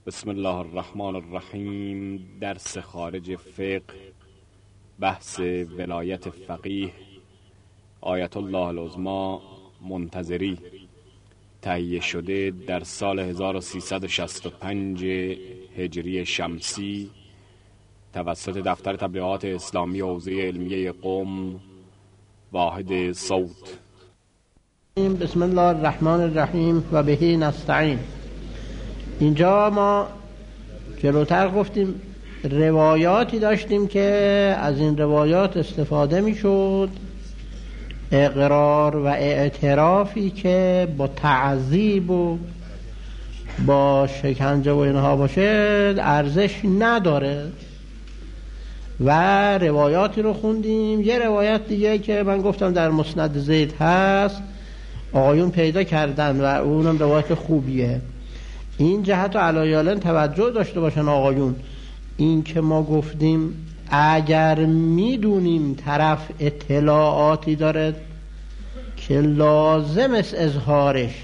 بسم الله الرحمن الرحیم. درس خارج فقه، بحث ولایت فقیه آیت الله العظمی منتظری، تهیه شده در سال 1365 هجری شمسی توسط دفتر تبلیغات اسلامی حوزه علمیه قم، واحد صوت. بسم الله الرحمن الرحیم و بهی نستعین. اینجا ما جلوتر گفتیم روایاتی داشتیم که از این روایات استفاده میشد اقرار و اعترافی که با تعذیب و با شکنجه و اینها باشه ارزش نداره و روایاتی رو خوندیم. یه روایت دیگه که من گفتم در مسند زید هست آقایون پیدا کردن و اونم روایت خوبیه. این جهت و علایالن توجه داشته باشن آقایون، این که ما گفتیم اگر میدونیم طرف اطلاعاتی داره که لازم است اظهارش،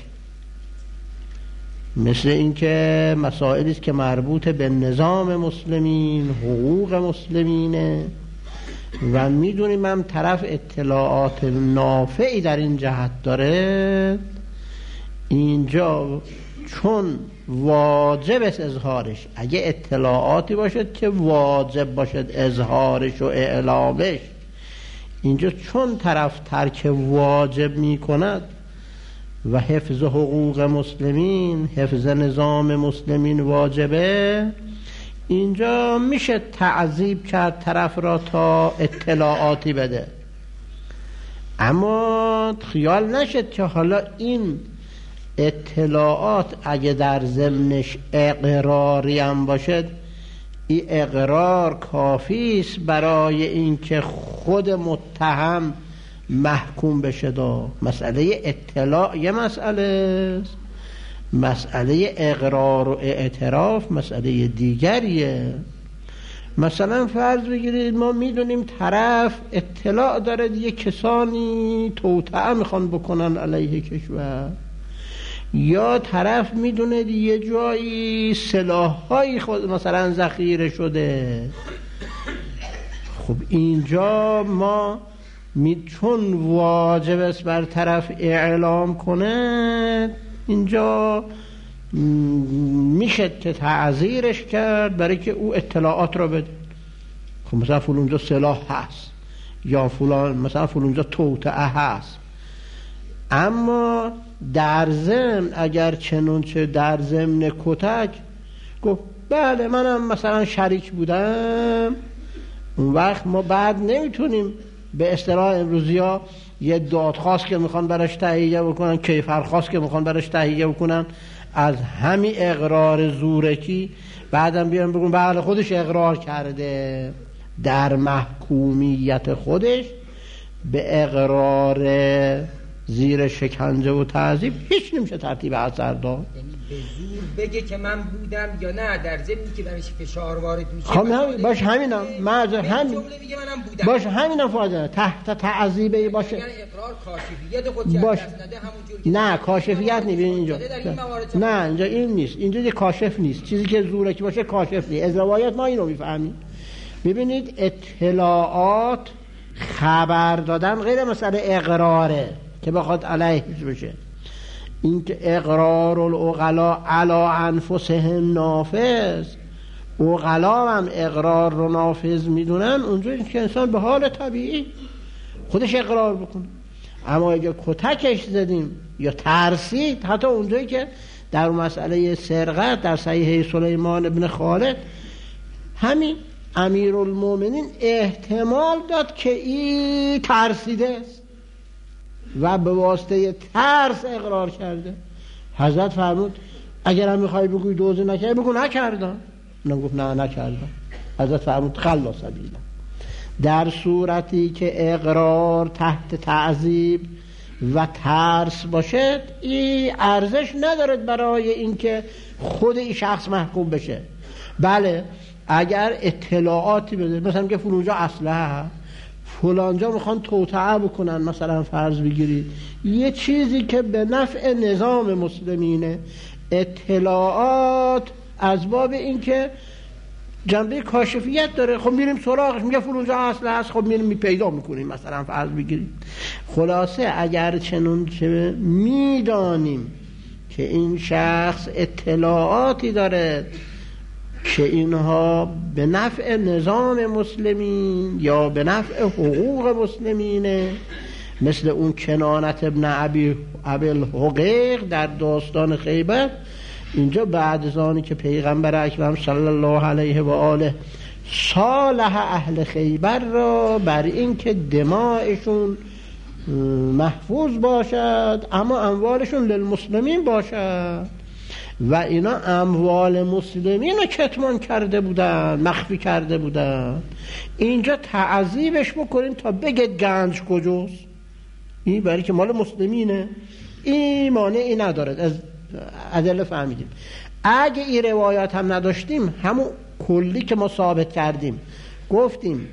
مثل این که مسائلی است که مربوط به نظام مسلمین، حقوق مسلمینه و میدونیم هم طرف اطلاعات نافعی در این جهت داره، اینجا چون واجب است اظهارش، اگه اطلاعاتی باشد که واجب باشد اظهارش و اعلامش، اینجا چون طرف ترک واجب می کند و حفظ حقوق مسلمین، حفظ نظام مسلمین واجبه، اینجا میشه تعذیب کرد طرف را تا اطلاعاتی بده. اما خیال نشد که حالا این اطلاعات اگه در ضمنش اقراری هم باشد، این اقرار کافی است برای اینکه خود متهم محکوم بشه. مسئله اطلاع یه مسئله است، مسئله اقرار و اعتراف مسئله دیگریه. مثلا فرض بگیرید ما میدونیم طرف اطلاع داره یه کسانی توطئه میخوان بکنن علیه کشور، یا طرف میدونه یه جایی سلاح‌های خود مثلا ذخیره شده. خب اینجا ما چون واجب است بر طرف اعلام کنه، اینجا میشه که تعذیرش کرد برای که او اطلاعات را بده. خب مثلا فلانجا سلاح هست یا فلان مثلا فلانجا توطئه هست، اما در ضمن اگر چنانچه در ضمن کتک گفت بله منم مثلا شریک بودم، اون وقت ما بعد نمیتونیم به اصطلاح امروزی ها یه دادخواست که میخوان براش تهیه بکنن، کیفرخواست که میخوان براش تهیه بکنن از همین اقرار زورکی بعدم بیان بگون بله خودش اقرار کرده، در محکومیت خودش به اقرار زیر شکنجه و تعذیب هیچ نمیشه ترتیب اثر داد. یعنی به زور بگه که من بودم یا نه، در ضمنی که برایش فشار وارد میشه. خب باش همینم معذر همین جمله میگه منم بودم، باش همینم فاجعه تحت تعذیبه باشه. یعنی اقرار کاشفیت خود باش نده همونجوری که نه کاشفیت نبین اینجا، نه اینجا این نیست، اینجا یه کاشف نیست، چیزی که زورکی باشه کاشف نیست. از روایات ما اینو میفهمیم. ببینید اطلاعات خبر دادن غیر مسئله اقراره که بخواد علیه بشه. این که اقرار العقلا علی انفسهم نافذ، عقلا هم اقرار رو نافذ میدونن، اونجا که انسان به حال طبیعی خودش اقرار بکنه. اما اگه کتکش زدیم یا ترسید، حتی اونجایی که در مسئله سرقت در صحیح سلیمان ابن خالد همین امیرالمومنین احتمال داد که این ترسیده است و به واسطه ترس اقرار کرده. حضرت فرمود اگر هم میخوای بگوی دوزی نکردی بگو نکردم. اونم گفت نه نکردم. حضرت فرمود خلا سبیلا. در صورتی که اقرار تحت تعذیب و ترس باشد، این ارزش ندارد برای اینکه خود این شخص محکوم بشه. بله اگر اطلاعاتی بده، مثلا که فلانجا اسلحه، فلانجا میخوان توطئه بکنن، مثلا فرض بگیرید یه چیزی که به نفع نظام مسلمینه، اطلاعات از باب این که جنبه کاشفیت داره. خب میریم سراغش، میگه فلونجا اصل هست، خب میریم پیدا میکنیم، مثلا فرض بگیریم. خلاصه اگر چنانچه میدانیم که این شخص اطلاعاتی داره که اینها به نفع نظام مسلمین یا به نفع حقوق مسلمینه، مثل اون کنانت ابن ابی الحقیق در داستان خیبر، اینجا بعد از آنی که پیغمبر اکرم صلی الله علیه و آله صالح اهل خیبر را بر این که دماءشون محفوظ باشد اما اموالشون للمسلمین باشد و اینا اموال مسلمین رو کتمان کرده بودن، مخفی کرده بودن، اینجا تعذیبش بکنیم تا بگه گنج کجاست، این برای که مال مسلمینه، این مانعی نداره. از ادله فهمیدیم. اگه این روایات هم نداشتیم، همون کلی که ما ثابت کردیم، گفتیم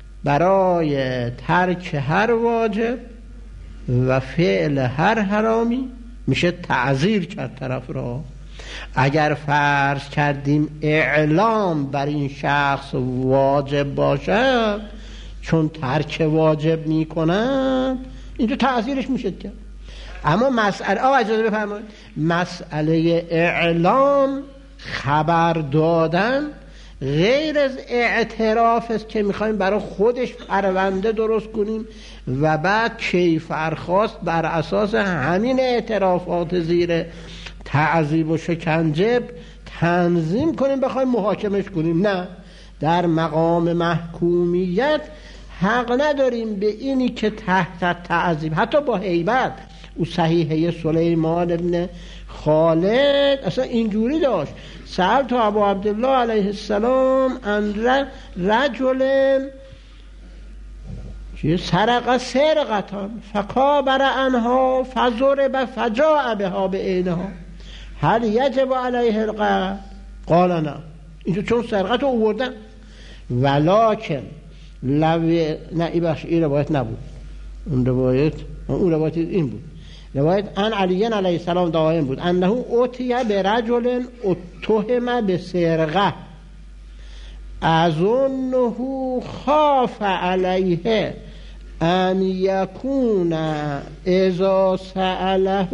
برای ترک هر واجب و فعل هر حرامی میشه تعزیر کرد طرف را. اگر فرض کردیم اعلام بر این شخص واجب باشد، چون ترک واجب میکنن، اینجا تعزیرش میشه کرد. اما مسئله اجازه بفرمایید، مسئله اعلام، خبر دادن، غیر از اعتراف است که میخوایم برای خودش پرونده درست کنیم و بعد کیفرخواست بر اساس همین اعترافات زیر تعذیب و شکنجه تنظیم کنیم بخوایم محاکمش کنیم. نه، در مقام محکومیت حق نداریم به اینی که تحت تعذیب، حتی با هیبت. او صحیحه سلیمان ابن خالد اصلا اینجوری داشت: سألت ابو عبدالله علیه السلام ان رجل سرق سرقتان فکابر عنها فضرب فجاء بها بعینها هل یجب علیه القتل؟ قال نه. اینجا چون سرقت رو آوردن، ولکن نه این روایت نبود، اون روایت این بود. روایت ان علی علیه السلام دائم بود انه اوتیه به رجل اتهم به سرقه اظنه خاف علیه ان یکون اذا سأله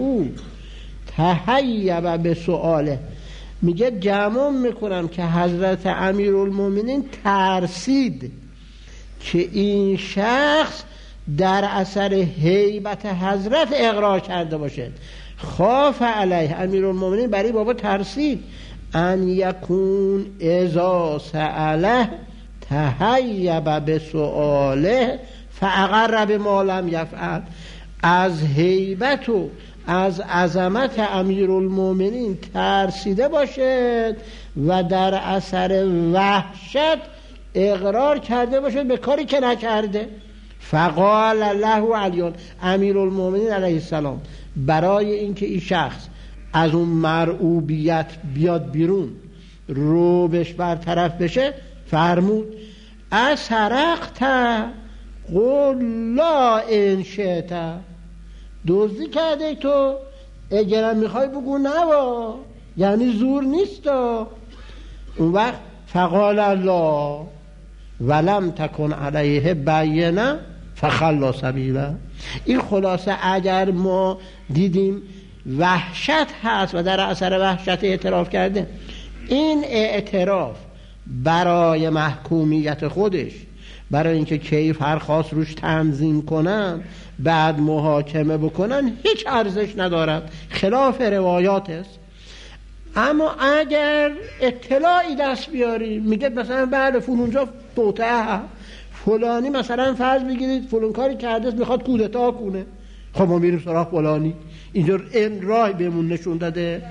تهیب به سؤاله. میگه گمان میکنم که حضرت امیرالمومنین ترسید که این شخص در اثر هیبت حضرت اقرار کرده باشد. خاف علیه، امیرالمومنین برای بابا ترسید ان یکون اذا سأله تهیب به سؤاله فاقر بما لم یفعل. از هیبت و از عظمت امیرالمومنین ترسیده باشد و در اثر وحشت اقرار کرده باشد به کاری که نکرده. فقال له علی، امیرالمومنین علیه السلام برای اینکه این شخص از اون مرعوبیت بیاد بیرون، روبش برطرف بشه، فرمود اسرقت قل لا ان شئت، دزدی کرده تو، اگرم میخوای بگو نوا، یعنی زور نیست. اون وقت فقال الله ولم تکن علیه بینه فخلا سبیله. این خلاصه اگر ما دیدیم وحشت هست و در اثر وحشت اعتراف کرده، این اعتراف برای محکومیت خودش، برای اینکه کیف هر خاص روش تنظیم کنن بعد محاکمه بکنن، هیچ ارزش ندارد، خلاف روایات است. اما اگر اطلاعی دست بیاری، میگه مثلا بعد فلونجا توطئه فلانی، مثلا فرض بگیرید فلان کاری کرده میخواد کودتا کنه، خب ما میریم سراغ فلانی، اینجا این راه بهمون نشون داده.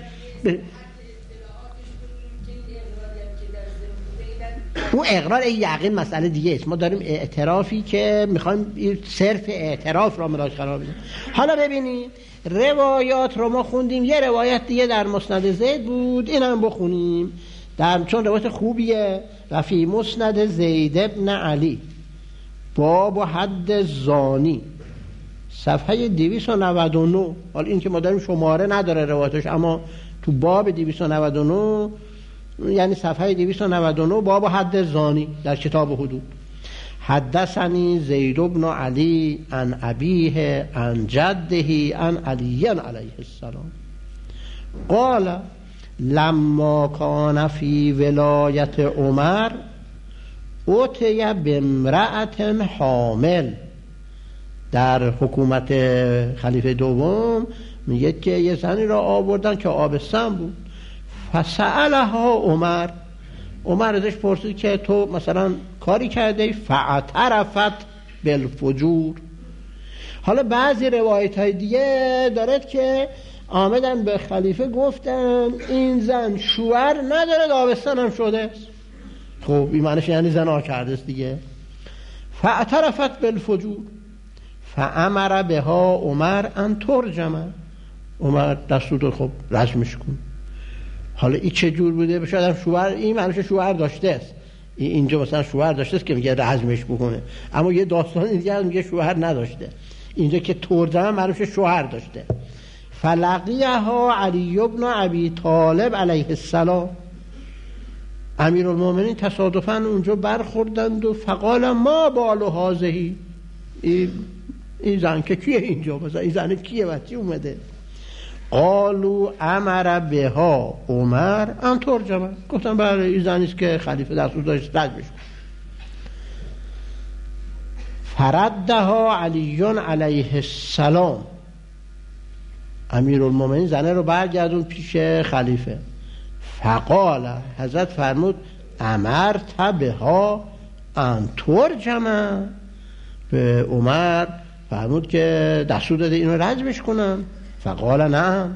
اون اقرار یقین مسئله دیگه است. ما داریم اعترافی که میخوایم صرف اعتراف را مراجعه قرار بدیم. حالا ببینید روایات رو ما خوندیم، یه روایت دیگه در مسند زید بود، این هم بخونیم چون روایت خوبیه. و فی مسند زید ابن علی باب حد زانی صفحه 299. حالا این که ما داریم شماره نداره روایتش، اما تو باب 299 یعنی صفحه 299 باب حد زانی در کتاب حدود. حدثنی زید بن علی عن ابیه عن جده عن علی علیه السلام قال لما کان فی ولایت عمر اوتی بامرأة حامل. در حکومت خلیفه دوم میگه که یه زنی را آوردن که آبستن بود. فسألها عمر ازش پرسید که تو مثلا کاری کرده؟ فاعترفت بالفجور. حالا بعضی روایت های دیگه دارد که آمدن به خلیفه گفتن این زن شوهر نداره، آبستن هم شده است. خب این معنیش یعنی زنا کرده است دیگه. فاعترفت بالفجور فامر بها عمر ان ترجم. عمر دستور داد خب رجمش کن. حالا این چه جور بوده؟ شاید هم شوهر، این معنیش شوهر داشته است، اینجا مثلا شوهر داشته است که میگه رجمش بکنه، اما یه داستان دیگه میگه شوهر نداشته. اینجا که ترجمه معنیش شوهر داشته. فلقیها علی بن ابی طالب علیه السلام. امیرالمومنین تصادفاً اونجا برخوردند و فقال ما بال هذه، این زن که کیه اینجا؟ مثلا این زن کیه؟ بچه اومده؟ قالوا امر بها عمر ان ترجمه. گفتن بله این زنیست که خلیفه دستور داشت رجمش. فردها علی علیه السلام. امیرالمومنین زنه رو برگردون پیش خلیفه. فقال، حضرت فرمود امرت بها ان ترجمه. به عمر فرمود که دستور داده اینو رجمش کنم. فقال نعم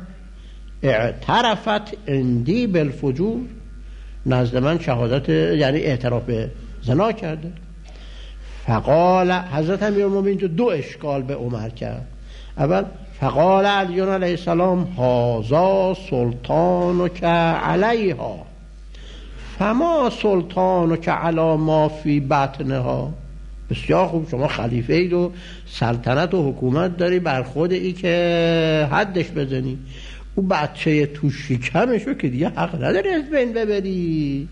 اعترفت عندی بالفجور. نزد من شهادت یعنی اعتراف به زنا کرده. فقال، حضرت امیرالمومنین دو اشکال به عمر کرد. اول فقال علی علیه السلام هذا سلطانک علیها فما سلطانک علی ما فی بطنها. بسیار خوب، شما خلیفه اید و سلطنت و حکومت داری بر خود ای که حدش بزنی. او بچه تو شکمشو که دیگه حق نداری از بین ببری.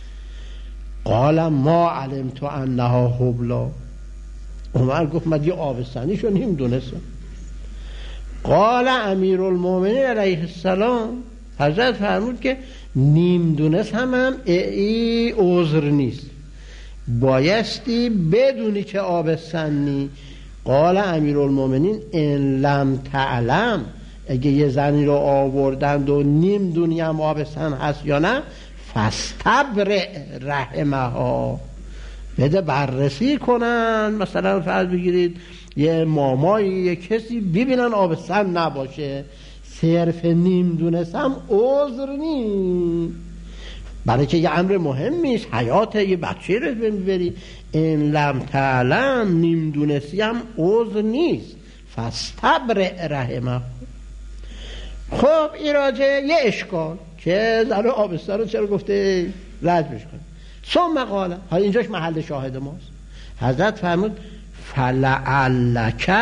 قال ما علمت انها حبلا. عمر گفت من یه آبستنیشو نمیدونستم. قال امیرالمومنین علیه السلام، حضرت فرمود که نیم دونست هم ای عذر نیست، بایستی بدونی که آبستنی. قال امیرالمومنین ان لم تعلم، اگه یه زنی رو آوردند و نیم دونی هم آبستن هست یا نه، فاستبرئ رحمها، بده بررسی کنن. مثلا فرض بگیرید یه مامایی یه کسی ببینن آبستن نباشه، صرف نیم دونستم عذر نیست، برای که یه امر مهمیست، حیات یه بچه رو ببری. این لم تعلم، نیم دونستی هم عذر نیست. فاستبرئ رحمه. خب ایراجه یه اشکال که زن آبستن رو چرا گفته رجمش کن. ثم قال، حالا اینجاش محل شاهد ماست. حضرت فرمود فلعلک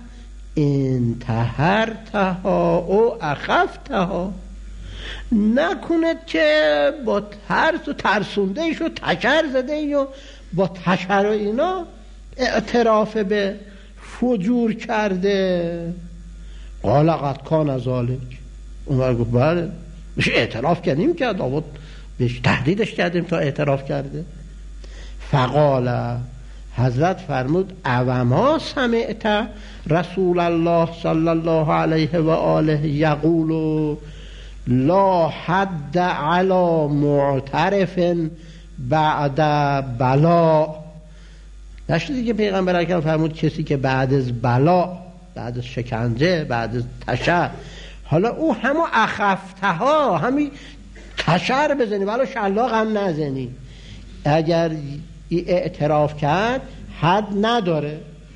انتهرتها او اخفتها. نکند که با ترس و ترسونده ایش و تشر زده ای و با تشر و اینا اعتراف به فجور کرده. قال قد کان ذلک. عمر گفت بله، بهش اعتراف کردیم که داود بهش تهدیدش کردیم تا اعتراف کرده. فقال، حضرت فرمود اوما سمعت رسول الله صلی الله علیه و آله یقول لا حد علی معترف بعد بلا. نشدی که پیغمبر اکرم فرمود کسی که بعد از بلا، بعد از شکنجه، بعد از تشر، حالا او همو اخفتها، همین تشر بزنی ولی شلاق هم نزنی، اگر اعتراف کرد حد نداره.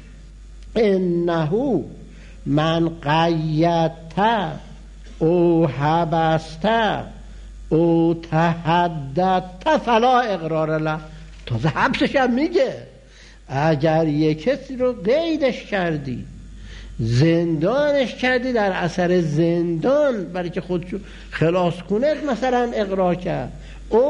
انه من قیدت او حبست او تحددت فلا اقرار له. تازه حبسش هم میگه اگر یک کسی رو قیدش کردی، زندانش کردی، در اثر زندان برای که خودشو خلاص کنه مثلا اقرار کرد، او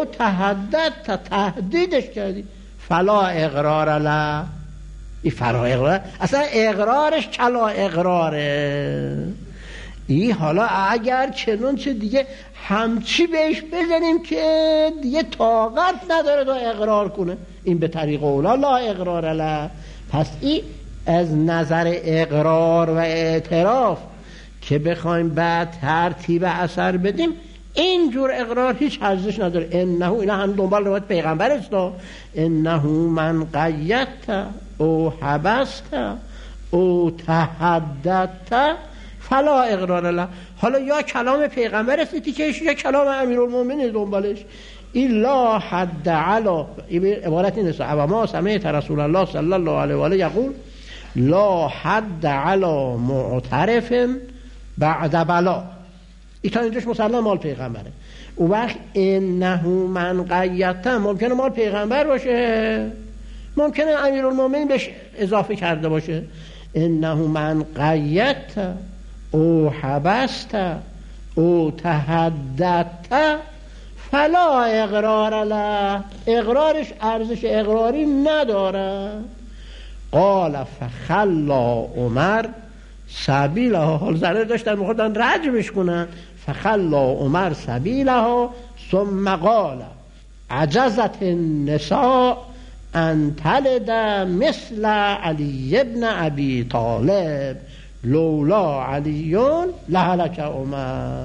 تهدیدش کردی فلا اقرار له. این فلا اقرار اصلا اقرارش کلا اقراره. این حالا اگر چنانچه دیگه همچی بهش بزنیم که دیگه طاقت نداره تا اقرار کنه، این به طریق اولا لا اقرار له. پس این از نظر اقرار و اعتراف که بخوایم بعد ترتیب اثر بدیم، اینجور اقرار هیچ ارزش نداره. اینا هم دنبال روایت پیغمبر است، انه من قیدت او حبست او تهددت فلا اقرار له. حالا یا کلام پیغمبر است تیکش یا کلام امیرالمومنین دنبالش. الا حد علا، عبارت این است: و ما سمعت رسول الله صلی الله علیه و آله یقول لا حد علا معترف بعد بلا. این تا اینجاش مسلم مال پیغمبره. اون وقت انه من قیدتم ممکنه مال پیغمبر باشه، ممکنه امیرالمومنین بهش اضافه کرده باشه. انه من قیدت او حبست او تهددت فلا اقرار له. اقرارش ارزش اقراری نداره. قال فخلا عمر سبیلها. حال زنه داشتن میخواستن رجمش کنن. فخلا عمر سبیلها ثم قال عجزت النساء ان تلد مثل علی ابن ابی طالب لولا علیون لهلک عمر.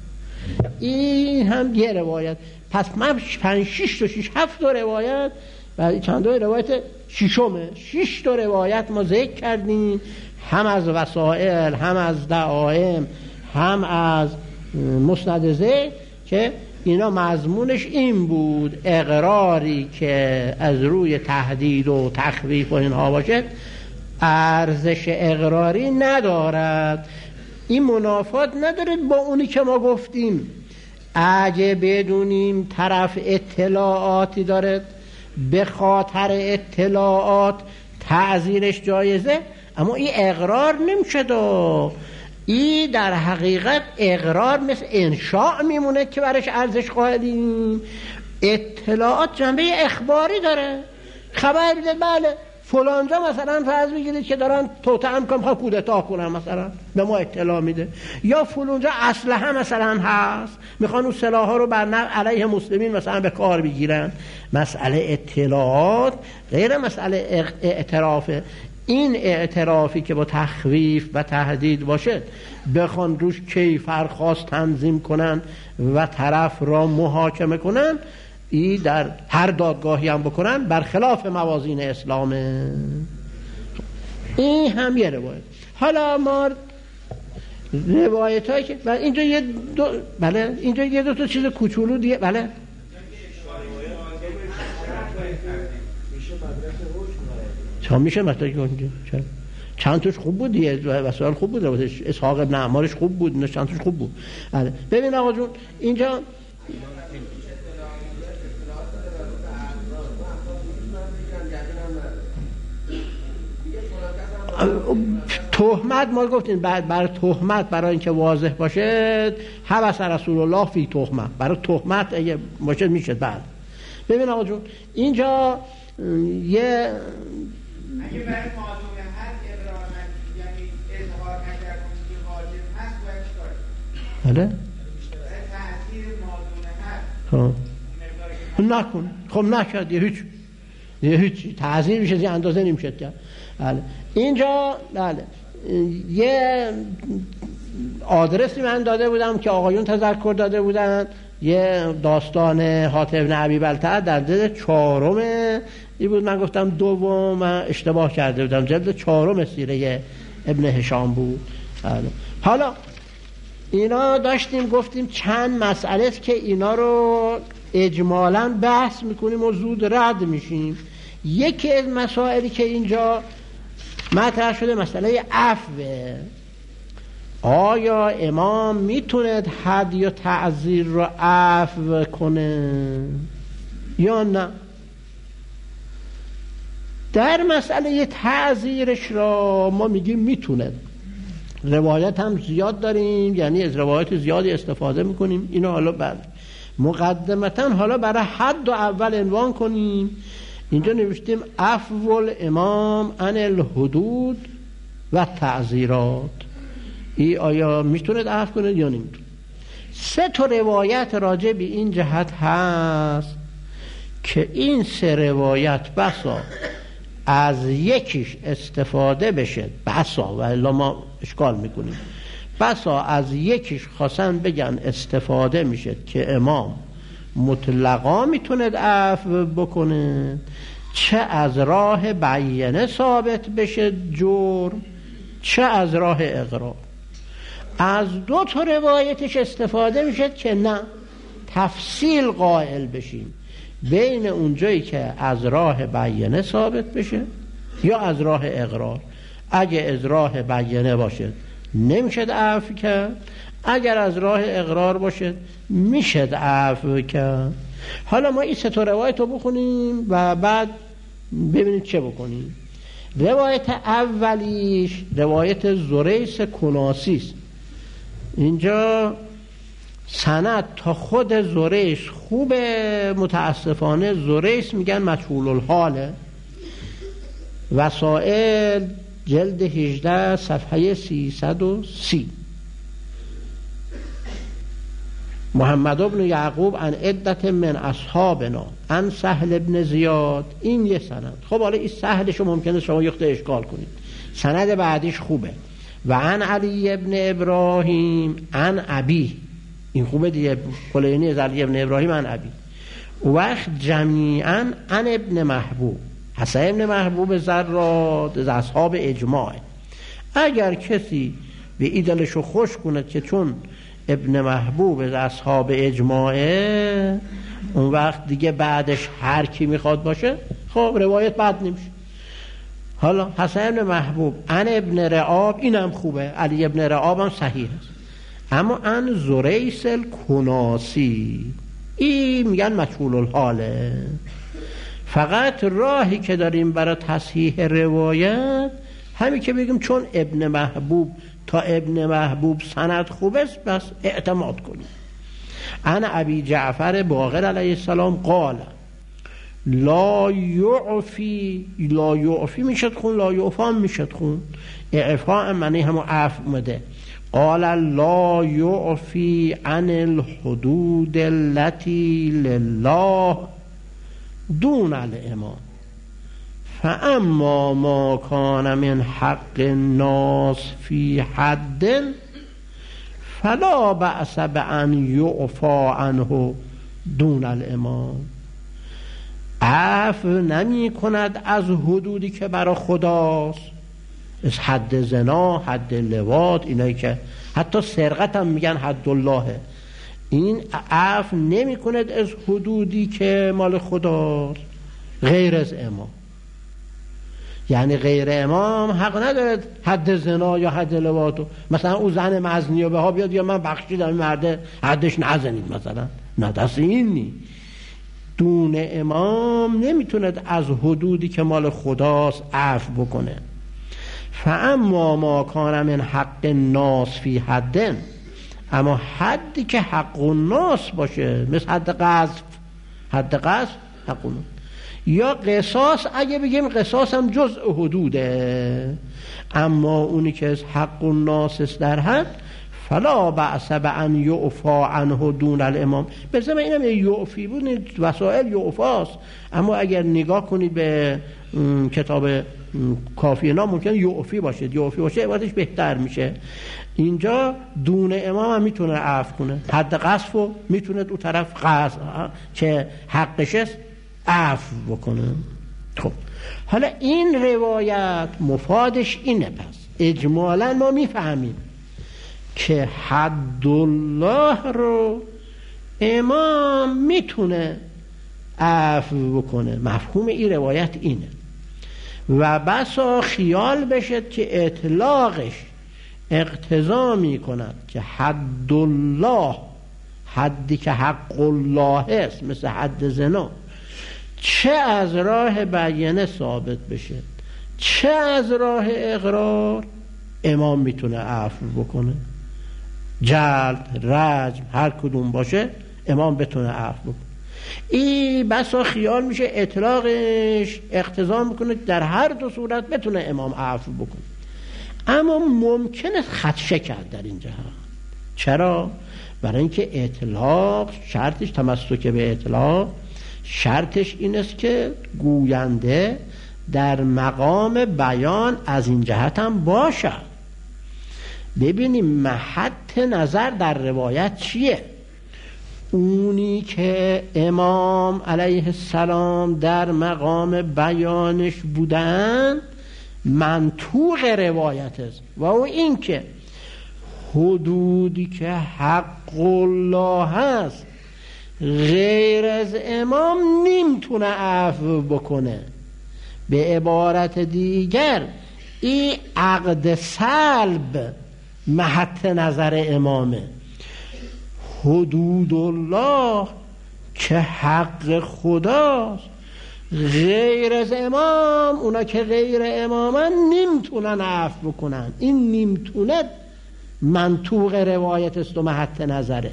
این هم یه روایت. پس من 5 6 تا 6 7 تا روایت و چند تا روایت ششمه. 6 تا روایت ما ذکر کردیم، هم از وسائل، هم از دعائم، هم از مسند زید، که اینا مضمونش این بود: اقراری که از روی تهدید و تخویف و اینها باشه ارزش اقراری ندارد. این منافات نداره با اونی که ما گفتیم. اگه بدونیم طرف اطلاعاتی داره، به خاطر اطلاعات تعزیرش جایزه، اما این اقرار نمیشه دو. این در حقیقت اقرار مثل انشاء میمونه که برش ارزش قائلیم. اطلاعات جنبه اخباری داره، خبر میده بله فلانجا مثلا فرض بگیرید که دارن توطئه کنن، میخوان کودتا کنن، مثلا به ما اطلاع میده. یا فلانجا اسلحه مثلا هست، میخوان اون سلاح‌ها رو بر علیه مسلمین مثلا به کار بگیرن. مسئله اطلاعات غیر مسئله اعترافه. این اعترافی که با تخویف و تهدید باشه، بخوان روش کیفرخواست تنظیم کنن و طرف را محاکمه کنن، این در هر دادگاهی هم بکنن برخلاف موازین اسلامه. این هم یه روایت. حالا ما روایت هایی که اینجا یه دو، بله اینجا یه دو تا چیز کوچولو دیگه، بله چرا میشه مثلا چند توش خوب بود دیگه، وسائل خوب بود، اسحاق ابن عمارش خوب بود، چند توش خوب بود. ببین آقا جون اینجا تهمت ما گفتیم برای تهمت، برای اینکه واضح باشه حبس رسول الله فی تهمت، برای تهمت اگه باشه میشه. بعد ببین آقا جون اینجا یه اگه برای معلومه هر اقرار یعنی اظهار نکردن که واجب هست باید چیکار کنه؟ بله تأثیر معلومه هست نکن. خب نکرد هیچ تعذیر میشه این اندازه نمیشه کرد. بله اینجا بله یه آدرسی من داده بودم که آقایون تذکر داده بودن، یه داستان حاتم بن ابی بلتعه در جلد 4 این بود. من گفتم 2، من اشتباه کرده بودم، جلد 4 سیره ابن هشام بود. حالا اینا داشتیم گفتیم چند مسئله است که اینا رو اجمالاً بحث میکنیم و زود رد میشیم. یکی از مسائلی که اینجا مطرح شده مسئله عفوه. آیا امام میتونه حد یا تعزیر رو عفو کنه یا نه؟ در مسئله تعزیرش را ما میگیم میتونه. روایت هم زیاد داریم، یعنی از روایت زیادی استفاده میکنیم. اینو حالا بعد مقدمتا حالا برای حد و اول عنوان کنیم. اینجا نوشتیم عفو الامام عن الحدود و تعزیرات. این آیا میتونه عفو کنه یا نمیتونه؟ 3 روایت راجع به این جهت هست که این 3 روایت بسا از یکیش استفاده بشه، بسا و الا ما اشکال میکنیم، بسا از یکیش خواستن بگن استفاده میشه که امام مطلقا میتونه عفو بکنه، چه از راه بیانه ثابت بشه جرم، چه از راه اقرار. از 2 روایتش استفاده میشه که نه، تفصیل قائل بشیم بین اونجایی که از راه بیانه ثابت بشه یا از راه اقرار. اگه از راه بیانه باشه نمیشه عفو کرد، اگر از راه اقرار باشه میشه عفو کرد. حالا ما این 3 روایت رو بخونیم و بعد ببینیم چه بکنیم. روایت اولیش روایت زریس کناسی است. اینجا سند تا خود زریس خوبه، متاسفانه زریس میگن مجهول الحاله. وسائل جلد 18 صفحه 330. محمد بن یعقوب عن عدت من اصحابنا عن سهل بن زیاد. این یه سند. خب حالا این سهلشو ممکنه شما یخت اشکال کنید، سند بعدیش خوبه. و عن علی ابن ابراهیم عن ابی، این خوبه دیگه، کلینی از علی ابن ابراهیم عن ابی. وقت جمیعا عن ابن محبوب، حسن ابن محبوب زراد از اصحاب اجماع. اگر کسی به ایدلشو خوش کنه که چون ابن محبوب از اصحاب اجماعه، اون وقت دیگه بعدش هر کی میخواد باشه خب روایت بد نمیشه. حالا حسن ابن محبوب عن ابن رعاب، اینم خوبه، علی ابن رعاب هم صحیح است. اما عن زریس الکناسی این میگن مجهول الحاله. فقط راهی که داریم برای تصحیح روایت همین که بگیم چون ابن محبوب تا ابن محبوب سند خوبه است بس اعتماد کنیم. عن ابی جعفر باقر علیه السلام قال لا یعفی، لا یعفی میشد خون، لا یعفا میشد خون، اعفا معنی همون عفو اومده. قال لا یعفی عن الحدود التي لله دون الامام، فاما ما کان من حق الناس فی حد فلا بأس بأن یعفا عنه دون الامام. عفو نمی کند از حدودی که برای خداست، از حد زنا، حد لواط، اینایی که حتی سرقت هم میگن حد الله. این عفو نمی کند از حدودی که مال خداست غیر از امام. یعنی غیر امام حق ندارد حد زنا یا حد لواطو، مثلا او زن مزنیه به ها بیاد یا من بخشیدم این مرده حدش نزنید مثلا، نه دست این نی. دون امام نمیتوند از حدودی که مال خداست عفو بکنه. فاما ما کان من حق الناس فی حد، اما حدی که حق الناس باشه، مثل حد قذف، حد قذف حق الناس، یا قصاص، اگه بگیم قصاص هم جزء حدوده، اما اونی که از حق الناس است در حد فلا بأس بأن یعفا عنه دون الامام. بزنم اینم یعفی بود، وسائل یعفاست، اما اگر نگاه کنید به کتاب کافیه نام ممکن یعفی باشد، یعفی باشه عبارتش بهتر میشه. اینجا دون امام هم میتونه عفو کنه، حد قذف رو میتونه دو طرف قذف که حقش است عفو بکنه. خب حالا این روایت مفادش اینه، پس اجمالا ما میفهمیم که حد الله رو امام میتونه عفو بکنه. مفهوم این روایت اینه و بسا خیال بشه که اطلاقش اقتضا میکند که حد الله، حدی که حق الله است، مثل حد زنا، چه از راه بیانه ثابت بشه چه از راه اقرار، امام میتونه عفو بکنه. جلد، رجم، هر کدوم باشه امام بتونه عفو بکنه. این بسا خیال میشه اطلاقش اقتضا میکنه در هر دو صورت بتونه امام عفو بکنه، اما ممکنه خدشه کرد در این جهت. چرا؟ برای اینکه اطلاق شرطش، تمسک به اطلاق شرطش این است که گوینده در مقام بیان از این جهت هم باشد. ببینیم محط نظر در روایت چیه؟ اونی که امام علیه السلام در مقام بیانش بودن منطوق روایت است و او این که حدودی که حق الله هست غیر از امام نمیتونه عفو بکنه. به عبارت دیگر این عقد سلب محط نظر امامه. حدود الله که حق خداست غیر از امام، اونا که غیر امامن نمیتونن عفو بکنن. این نمیتونه منطوق روایت است و محط نظره،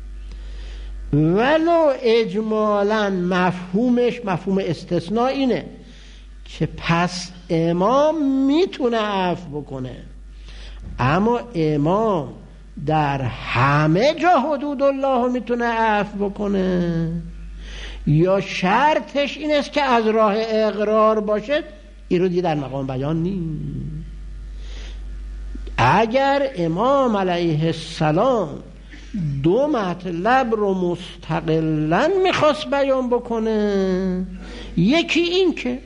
ولو اجمالا مفهومش مفهوم استثناء اینه که پس امام میتونه عفو بکنه، اما امام در همه جا حدود الله میتونه عفو بکنه یا شرطش این است که از راه اقرار باشد؟ این رو دیگه در مقام بیان نیست. اگر امام علیه السلام دو مطلب رو مستقلاً میخواست بیان بکنه، یکی این که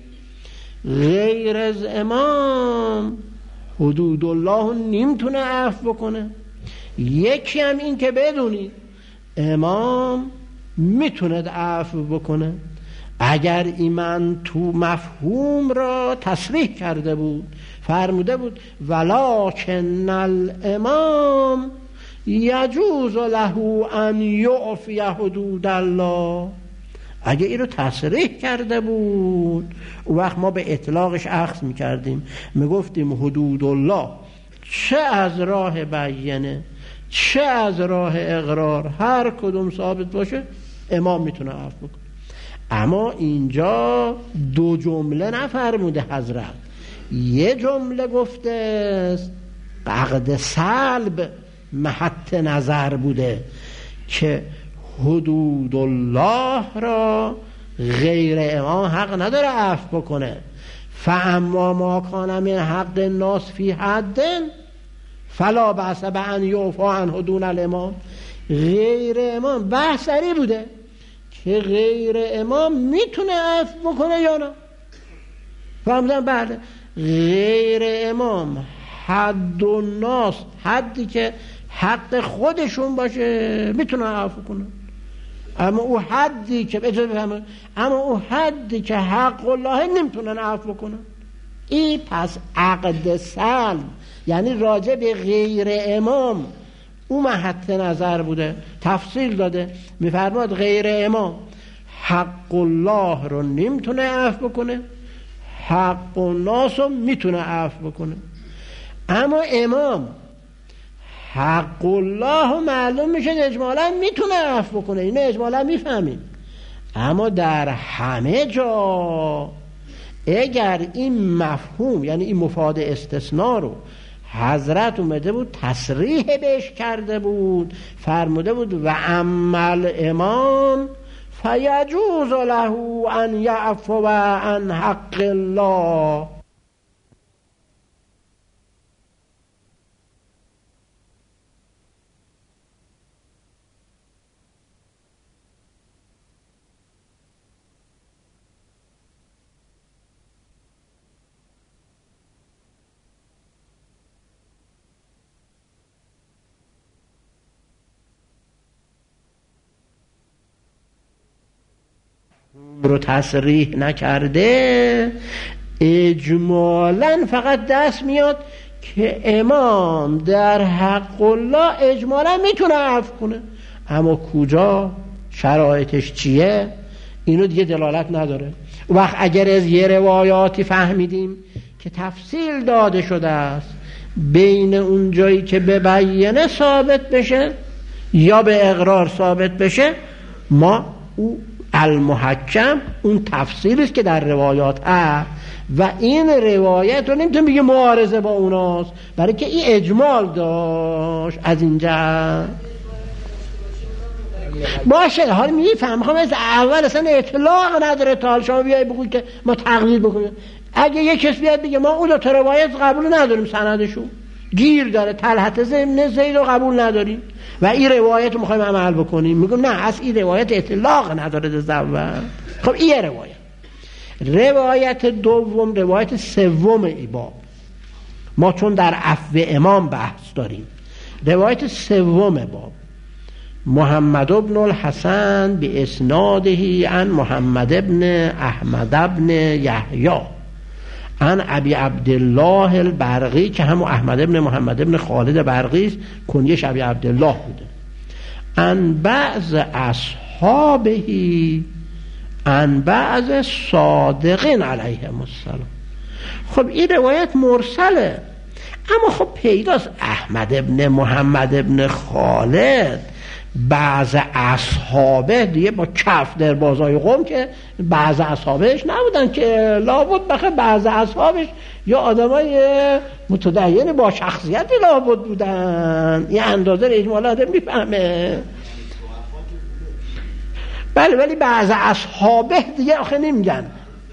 غیر از امام حدود الله نمیتونه عفو بکنه، یکی هم این که بدونید امام میتونه عفو بکنه. اگر ایمان تو مفهوم را تصریح کرده بود، فرموده بود ولکن الامام یجوز له ان یعفی حدود الله، اگه این رو تصریح کرده بود اون وقت ما به اطلاقش اخذ میکردیم، میگفتیم حدود الله چه از راه بیانه چه از راه اقرار هر کدوم ثابت باشه امام میتونه عفو بکنه. اما اینجا دو جمله نفرموده حضرت، یه جمله گفته است عقد سلب محط نظر بوده که حدود الله را غیر امام حق نداره عفو بکنه. فاما ما کان من حق الناس فی حد فلا بأس بأن یعفی عنه دون الامام. غیر امام بحثی بوده که غیر امام میتونه عفو بکنه یا نه؟ فهمیدن؟ بله، غیر امام حد الناس، حدی که حق خودشون باشه میتونه عفو کنه، اما او حدی که حدی که حق الله نمیتونن عفو کنن. این پس عقد سلب یعنی راجع به غیر امام او محط نظر بوده، تفصیل داده، میفرماد غیر امام حق الله رو نمیتونه عفو بکنه، حق الناس رو میتونه عفو بکنه. اما امام حق الله معلوم میشه اجمالا میتونه عفو بکنه، اینو اجمالا میفهمیم. اما در همه جا اگر این مفهوم یعنی این مفاد استثناء رو حضرت اومده بود تصریح بهش کرده بود، فرموده بود و عمل امام فیجوز له ان یعفو عن حق الله. رو تصریح نکرده اجمالاً فقط دست میاد که امام در حق الله اجمالاً میتونه عفو کنه، اما کجا شرایطش چیه اینو دیگه دلالت نداره. وقت اگر از یه روایاتی فهمیدیم که تفصیل داده شده است بین اون جایی که به بیانه ثابت بشه یا به اقرار ثابت بشه، ما او المحکم اون تفسیری است که در روایات هست و این روایت رو نمیتونیم بگیم معارضه با اوناست، برای که این اجمال داشت از اینجا. باشه حالا میفهم از اول اصلا اطلاق نداره تا حال شما بیایی بگوید که ما تقلید بکنیم. اگه یک کس بیاد بگه ما اون دو تا روایت قبول نداریم، سندشون گیر داره، طلحة ابن زید رو قبول نداریم و این روایت رو میخوایم عمل بکنیم، میگم نه از این روایت اطلاق نداره از اول. خب این روایت دوم، روایت سوم ای باب، ما چون در عفو امام بحث داریم، روایت سوم باب محمد ابن الحسن به اسناده عن محمد ابن احمد ابن یحیی عن ابی عبدالله البرقی که همون احمد ابن محمد ابن خالد برقی است، کنیش ابی عبدالله بوده، عن بعض اصحابه عن بعض صادقین علیهم السلام. خب این روایت مرسله، اما خب پیداست احمد ابن محمد ابن خالد بعض اصحابه دیگه با کف در بازای قوم که بعض اصحابش نبودن که لابد بخه بعض اصحابش یا آدمای متدین با شخصیتی لابد بودن، یه اندازه اجمالا آدم میفهمه. بله ولی بعض اصحابه دیگه آخه نمیگن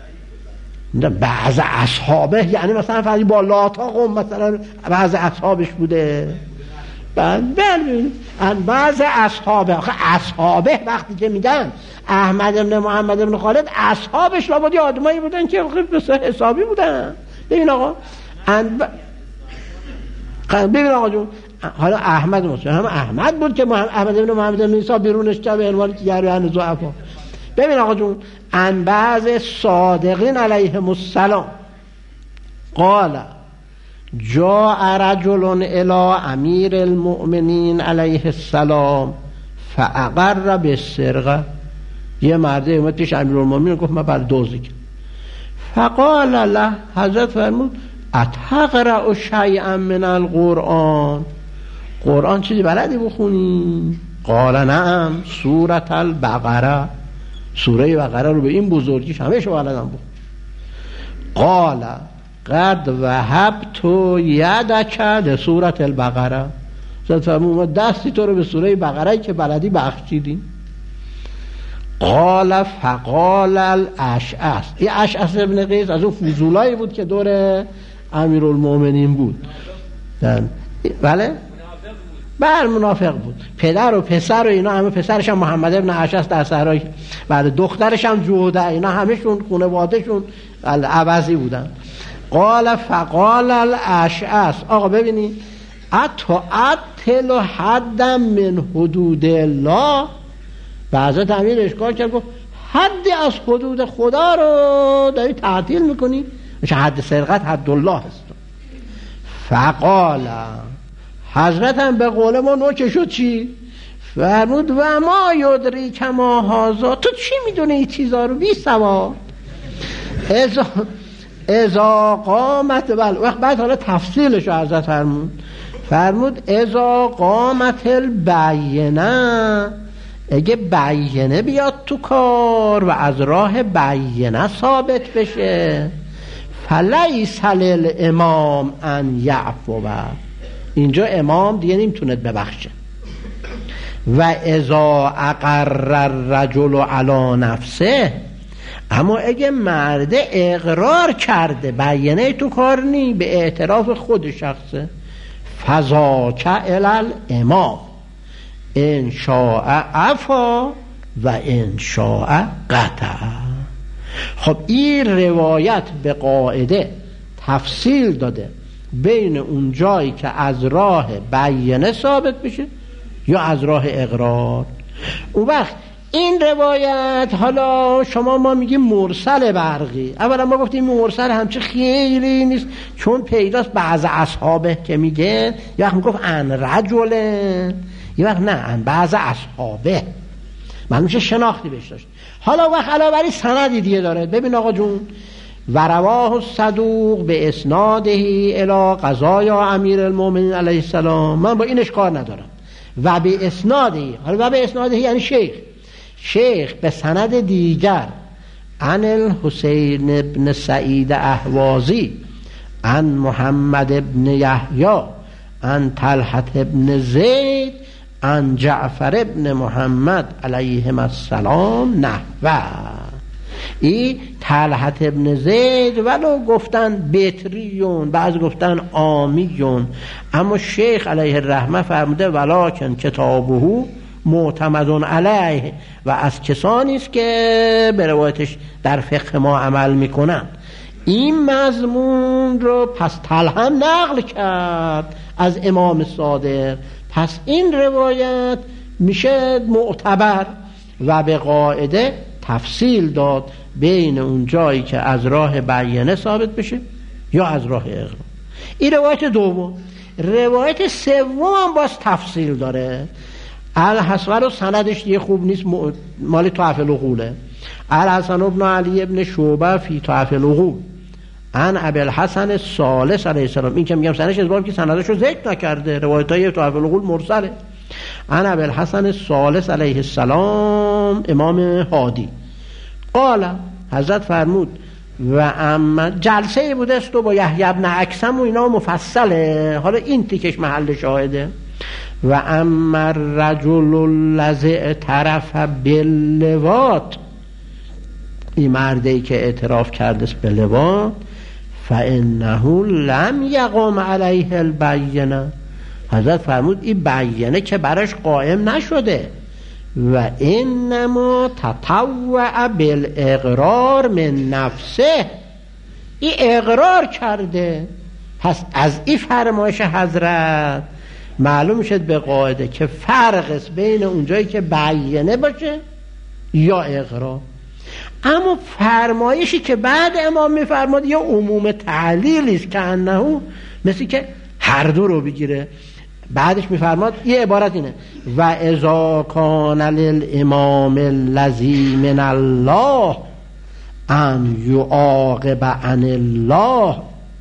بعض اصحابه، یعنی مثلا فرضی با لاتا قوم مثلا بعض اصحابش بوده. بله بعض اصحابه، آخه اصحابه وقتی که میگن احمد ابن محمد ابن خالد اصحابش لابد یه آدمایی بودن که بسیار حسابی بودن. ببین آقا ببین آقا جون، حالا احمد مسلم هم احمد بود که احمد ابن محمد ابن عیسی بیرونش کرد به عنوان جریان ضعفا. ببین آقا جون، ان بعض صادقین علیهم السلام قال جاء رجل الى امیر المؤمنین علیه السلام فاقر بالسرقه. یه مرده اومد پیش امیرالمومنین گفت من بر دزدی کردم. فقال له، حضرت فرمود اتقرأ شیئا من القرآن، قرآن چیزی بلدی بخونی؟ قال نعم سورة البقره، سوره بقره رو به این بزرگیش همه بلدم بخون. قال قد وهبت یدک لسورة البقره، حضرت فرمود دستی تو رو به سوره بقره که بلدی بخشیدیم. قال فقال الاشعث، این اشعث ابن قیس از اون فضولایی بود که دور امیرالمومنین بود. بله منافق بود. پدر و پسر و اینا همه، پسرش هم محمد ابن اشعث در صحرای، بله دخترش هم جوده، اینا همشون خانواده‌شون عوضی بودن. قال فقال الاشعث، آقا ببینید اتعطل حدا من حدود الله، بعضا تعمیر اشکال کرد گفت حدی از حدود خدا رو داری تعطیل میکنی؟ میشه حد سرقت حد الله هست. فقال، حضرت هم به قول ما نوچه شد چی؟ فرمود و ما یدری کما هازا، تو چی میدونه این چیزا رو؟ بی سوا ازا قامت، بله وقت بعد حالا تفصیلش رو حضرت فرمود ازا قامت البینه، اگه بینه بیاد تو کار و از راه بینه ثابت بشه، فلیس للامام ان یعفو، اینجا امام دیگه نمیتونه ببخشه. و اذا اقر الرجل علی نفسه، اما اگه مرد اقرار کرده بینه تو کار نی، به اعتراف خود شخصه، فذاک الی الامام ان شاء عفا و ان شاء قطع. خب این روایت به قاعده تفصیل داده بین اون جایی که از راه بینه ثابت بشه یا از راه اقرار. اون وقت این روایت، حالا شما ما میگیم مرسل برقی، اولا ما گفتیم مرسل همچه خیلی نیست، چون پیداست بعض اصحابه که میگه، یه وقت میگفت ان رجله، یه وقت نه ان بعض اصحابه، من میشه شناختی بهش داشت. حالا وقت علاوه بر سندی دیگه داره. ببین آقا جون، و رواه الصدوق به اسناده الی قضایا امیر المؤمنین علیه السلام، من با اینش کار ندارم. و به اسناده، حالا و به اسناده یعنی شیخ به سند دیگر عن الحسین ابن سعید اهوازی عن محمد ابن یحیی عن طلحة ابن زید عن جعفر ابن محمد علیهم السلام نحوه. این طلحة ابن زید ولو گفتن بتریون، بعض گفتن آمیون، اما شیخ علیه الرحمه فرموده ولکن کتابه معتمد علیه، و از کسانی است که به روایتش در فقه ما عمل میکنن. این مضمون رو پس طلحه نقل کرد از امام صادق، پس این روایت میشه معتبر و به قاعده تفصیل داد بین اون جایی که از راه بیانه ثابت بشه یا از راه اقرار. این روایت دوم. روایت سوم هم باز تفصیل داره. الحسن رو سندش دیگه خوب نیست، مال تحفه العقوله. الحسن ابن علی ابن شعبه فی تحفه العقول عن ابی الحسن الثالث علیه السلام. این که میگم سندش از باب که سندش رو ذکر نکرده، روایتای تحفه العقول مرسله. عن ابی الحسن الثالث علیه السلام امام هادی قال، حضرت فرمود و اما جلسه بوده است و با یحیی بن اکثم و اینا مفصله، حالا این تیکش محل شاهده. و اما الرجل الذی اعترف باللواط، این مردی که اعتراف کرده است به لواط، فانه لم یقم علیه البینه، حضرت فرمود این بیانه که براش قائم نشده. و انما تطوع بالاقرار من نفسه، این اقرار کرده. پس از این فرمایش حضرت معلوم شد به قاعده که فرق است بین اونجایی که بیانه باشه یا اقرار. اما فرمایشی که بعد امام میفرماد یا عموم تعلیلی است که انه مثل که هر دو رو بگیره. بعدش میفرماد یه عبارت اینه و اذا کان للامام الذی من الله ان یعاقب عن الله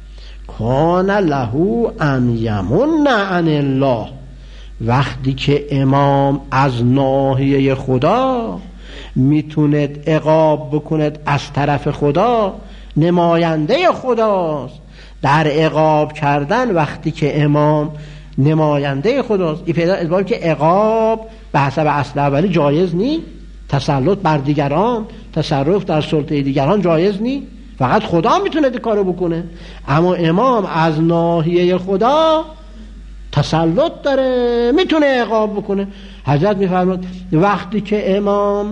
کان له ان یمن عن الله. وقتی که امام از ناحیه خدا میتوند عقاب بکند از طرف خدا، نماینده خداست در عقاب کردن. وقتی که امام نماینده خداست، این پیدا از که عقاب به حسب اصل اولی جایز نی، تسلط بر دیگران، تصرف در سلطه دیگران جایز نی، فقط خدا میتونه این کارو بکنه. اما امام از ناحیه خدا تسلط داره، میتونه عقاب بکنه. حضرت میفرماد وقتی که امام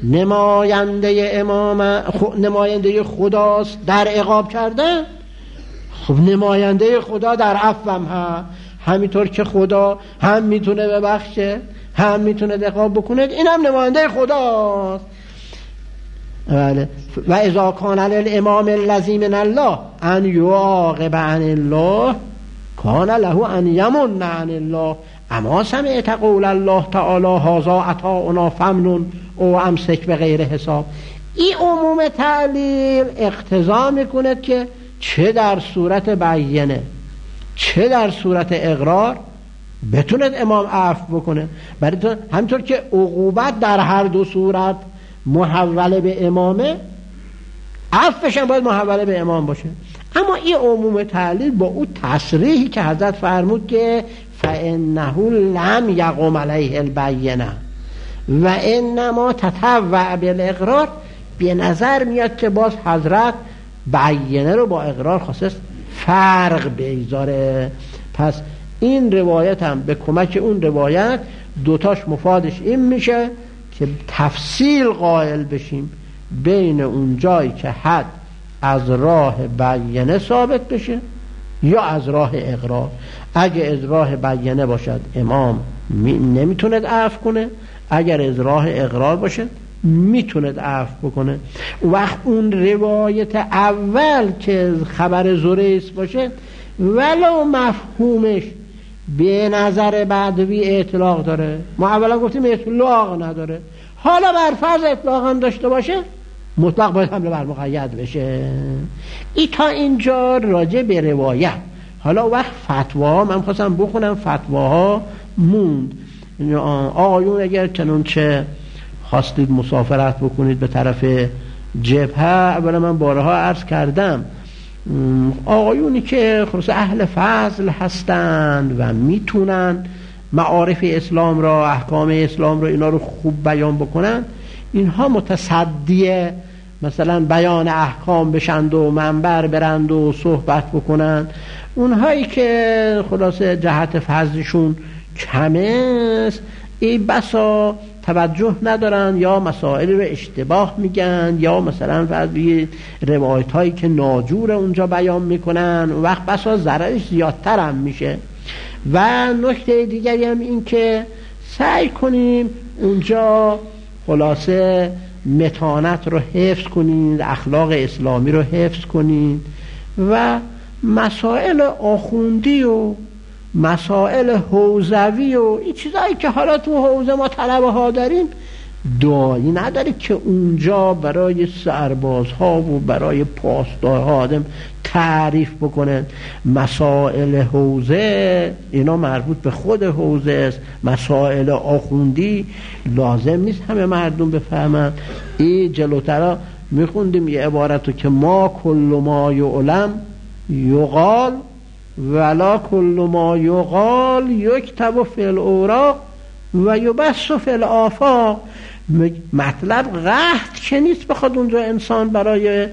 نماینده خداست در عقاب کردن، خب نماینده خدا در عفوم همینطور که خدا هم میتونه ببخشه هم میتونه عقاب بکنه، این هم نماینده خداست. بله. و اذا کان الامام الذی من الله ان یعاقب عن الله کان له ان یمن عن الله. اما سمعت قول الله تعالی هذا عطاؤنا فمنن او امسک به غیر حساب. این عموم تعلیل اقتضا میکند که چه در صورت بیانه چه در صورت اقرار بتوند امام عفو بکنه. برای تو همینطور که عقوبت در هر دو صورت محوله به امامه، عفوش هم باید محوله به امام باشه. اما این عموم تعلیل با اون تصریحی که حضرت فرمود که فانه لم یقم علیه البینه و انما تطوع بالاقرار، به نظر میاد که باز حضرت بیانه رو با اقرار خواسته فرق بگذاره. پس این روایت هم به کمک اون روایت دوتاش مفادش این میشه که تفصیل قائل بشیم بین اون جایی که حد از راه بیانه ثابت بشه یا از راه اقرار. اگه از راه بیانه باشد امام نمیتونه عفو کنه، اگر از راه اقرار باشد میتونه عفو بکنه. وقت اون روایت اول که خبر زریس باشه ولو مفهومش به نظر بعدوی اطلاق داره، ما اولا گفتیم اطلاق نداره، حالا بر فرض اطلاق هم داشته باشه مطلق باید حمله بر مقید بشه. ای تا اینجا راجع به روایت. حالا وقت فتوا من خواستم بخونم، فتواها موند. آقایون اگر چنانچه خواستید مسافرت بکنید به طرف جبهه، اولا من بارها عرض کردم آقایونی که خلاص اهل فضل هستند و میتونن معارف اسلام را، احکام اسلام را، اینا رو خوب بیان بکنن، اینها متصدی مثلا بیان احکام بشند و منبر برند و صحبت بکنن. اونهایی که خلاصه جهت فضلشون کمه است، این بسا توجه ندارن یا مسائل رو اشتباه میگن یا مثلا فرض روایت هایی که ناجور اونجا بیان میکنن، اون وقت بسا ضررش زیادتر هم میشه. و نکته دیگری هم این که سعی کنیم اونجا خلاصه متانت رو حفظ کنید، اخلاق اسلامی رو حفظ کنید و مسائل آخوندی و مسائل حوزوی و این چیزایی که حالا تو حوزه ما طلبه ها داریم دایی نداره که اونجا برای سربازها و برای پاسدارها آدم تعریف بکنن. مسائل حوزه اینا مربوط به خود حوزه است، مسائل آخوندی لازم نیست همه مردم بفهمن. این جلوترا میخوندیم یه عبارتو که ما کل ما یعلم یقال ولا کل ما یقال یکتب فی الاوراق و یبث فی الآفاق. مطلب قحط که نیست بخواد اونجا انسان برای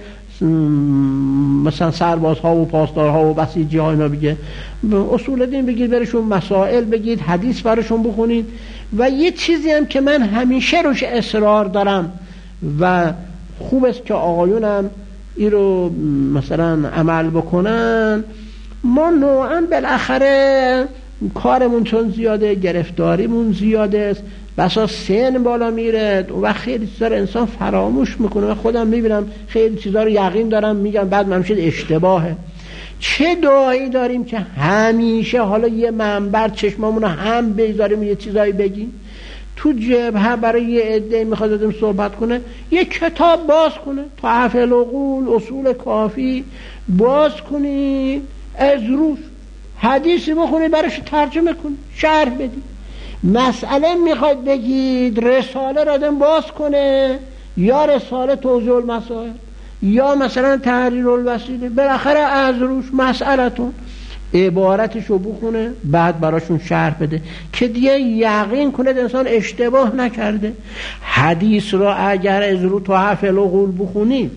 مثلا سربازها و پاسدارها و بسیجی ها اینا بگه. اصول دین بگید برشون مسائل بگید، حدیث برشون بخونید. و یه چیزی هم که من همیشه روش اصرار دارم و خوب است که آقایونم این رو مثلا عمل بکنن، ما نوعا بالاخره کارمون چون زیاده، گرفتاریمون زیاده است، بسا سن بالا میره و خیلی چیزا رو انسان فراموش میکنه. من خودم میبینم خیلی چیزا رو یقین دارم میگم بعد من میشه اشتباهه. چه داعی داریم که همیشه حالا یه منبر چشمامون هم بذاریم یه چیزایی بگیم؟ تو جبهه برای یه عده میخواد آدم صحبت کنه یه کتاب باز کنه، تحف العقول، اصول کافی باز کنید، از روش حدیثی بخونید برایش ترجمه کنید، شرح بدید. مسئله میخواد بگید رساله را آدم باز کنه یا رساله توضیح المسائل یا مثلا تحریر الوسیله، بالاخره از روش مسئلتون عبارتشو بخونه بعد براشون شرح بده که دیگه یقین کنه انسان اشتباه نکرده. حدیث را اگر از رو تحف العقول بخونید،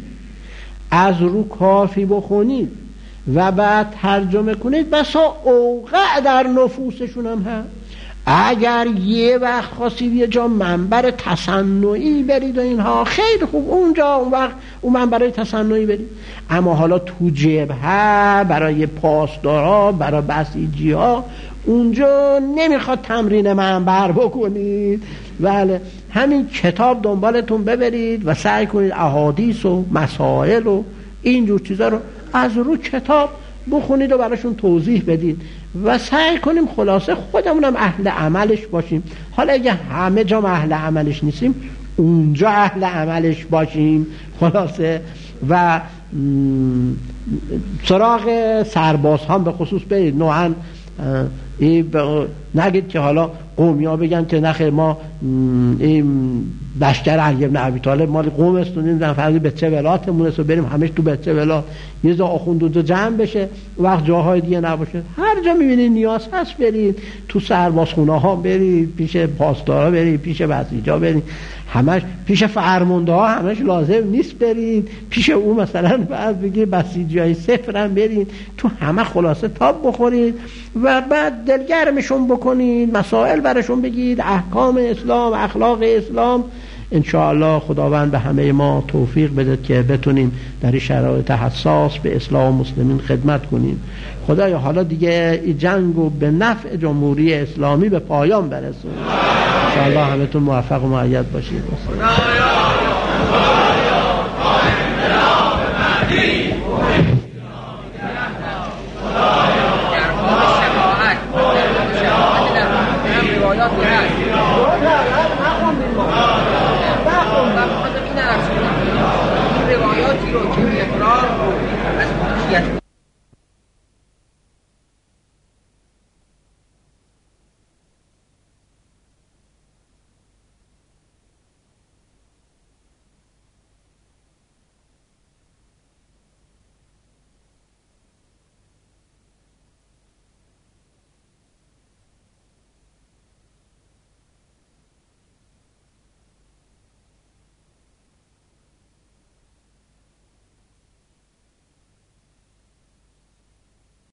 از رو کافی بخونید و بعد ترجمه کنید، بسا اوقع در نفوسشون هم هست. اگر یه وقت خواستید یه جا منبر تصنعی برید و اینها خیلی خوب، اونجا اون وقت اون منبرای تصنعی برید. اما حالا تو جبهه برای پاسدارا، برای بسیجی ها اونجا نمیخواد تمرین منبر بکنید. بله، همین کتاب دنبالتون ببرید و سعی کنید احادیث و مسائل و اینجور چیزا رو از رو کتاب بخونید و براشون توضیح بدید و سعی کنیم خلاصه خودمونم اهل عملش باشیم. حالا اگه همه جا اهل عملش نیستیم اونجا اهل عملش باشیم خلاصه. و سراغ سرباز هم به خصوص برید، نوعا نگید که حالا قومی ها بگن که نخیر ما این لشکر علی بن ابی طالب مال قوم استونیم در فرضی به چه ولاتمون است و بریم همش تو به چه ولات یه جا آخوند جمع بشه وقت جاهای دیگه نباشه. هر جا میبینید نیاز هست برید، تو سربازخونه ها برید، پیش پاسدارا برید، پیش بسیجا برید، همش پیش فرمانده ها همش لازم نیست برید، پیش اون مثلا بعد بگید بسیجی های صفرم برید، تو همه خلاصه تاب بخورید و بعد دلگرمشون بکنید، مسائل برشون بگید، احکام اسلام، اخلاق اسلام. انشاءالله خداوند به همه ما توفیق بده که بتونیم در این شرایط حساس به اسلام و مسلمین خدمت کنیم. خدایا حالا دیگه این جنگو به نفع جمهوری اسلامی به پایان برسون. انشاءالله همتون موفق و مؤید باشید.